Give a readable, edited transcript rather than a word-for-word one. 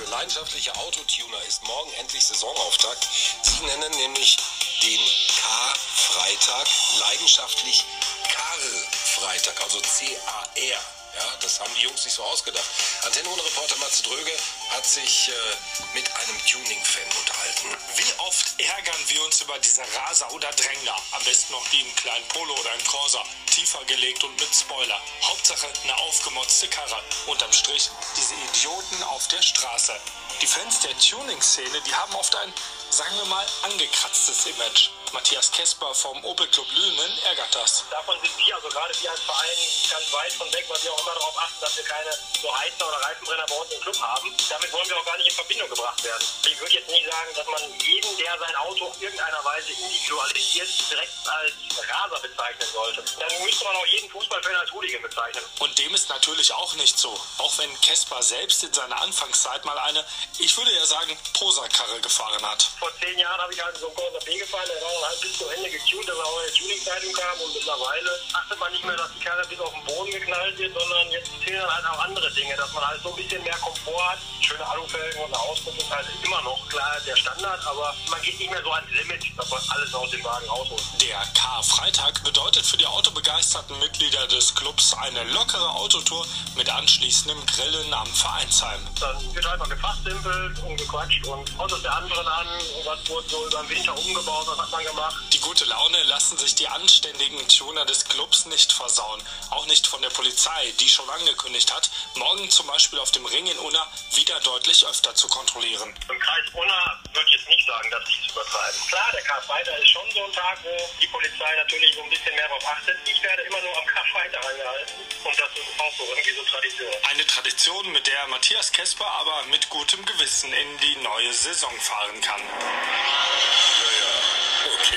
leidenschaftlicher Autotuner ist morgen endlich Saisonauftakt. Sie nennen nämlich den K-Freitag leidenschaftlich Karl-Freitag, also C-A-R. Ja, das haben die Jungs sich so ausgedacht. Antenne-Reporter Matze Dröge hat sich mit einem Tuning-Fan unterhalten. Wie oft ärgern wir uns über diese Raser oder Drängler? Am besten noch die im kleinen Polo oder im Corsa. Tiefer gelegt und mit Spoiler. Hauptsache eine aufgemotzte Karre. Unterm Strich diese Idioten auf der Straße. Die Fans der Tuning-Szene, die haben oft ein, sagen wir mal, angekratztes Image. Matthias Kesper vom Opel Club Lünen ärgert das. Davon sind wir, also gerade wir als Verein, ganz weit von weg, weil wir auch immer darauf achten, dass wir keine so Heizer oder Reifenbrenner bei uns im Club haben. Damit wollen wir auch gar nicht in Verbindung gebracht werden. Ich würde jetzt nicht sagen, dass man jeden, der sein Auto in irgendeiner Weise individualisiert, direkt als Raser bezeichnen sollte. Dann müsste man auch jeden Fußballfan als Hooligan bezeichnen. Und dem ist natürlich auch nicht so. Auch wenn Kesper selbst in seiner Anfangszeit mal eine, ich würde ja sagen, Poserkarre gefahren hat. Vor 10 Jahren habe ich halt so einen Corsa B gefahren, der war halt bis zum Ende getuned, dass er auch in der Tuning-Zeitung kam, und mittlerweile achtet man nicht mehr, dass die Karre bis auf den Boden geknallt wird, sondern jetzt zählen halt auch andere Dinge, dass man halt so ein bisschen mehr Komfort hat. Schöne Alufelgen und eine Auspuff ist halt immer noch klar der Standard, aber man geht nicht mehr so ans Limit, dass man alles aus dem Wagen rausholt. Der K-Freitag bedeutet für die autobegeisterten Mitglieder des Clubs eine lockere Autotour mit anschließendem Grillen am Vereinsheim. Dann wird einfach gefachsimpelt und gequatscht und Autos der anderen an, und was wurde so über den Winter umgebaut, was hat man gemacht. Die gute Laune lassen sich die anständigen Tuner des Clubs nicht versauen. Auch nicht von der Polizei, die schon angekündigt hat, morgen zum Beispiel auf dem Ring in Unna wieder deutlich öfter zu kontrollieren. Im Kreis Unna würde ich jetzt nicht sagen, dass sie es übertreiben. Klar, der Karfreitag ist schon so ein Tag, wo die Polizei natürlich so ein bisschen mehr darauf achtet. Ich werde immer nur am Karfreitag angehalten, und das ist auch so irgendwie so Tradition. Eine Tradition, mit der Matthias Kesper aber mit gutem Gewissen in die neue Saison fahren kann.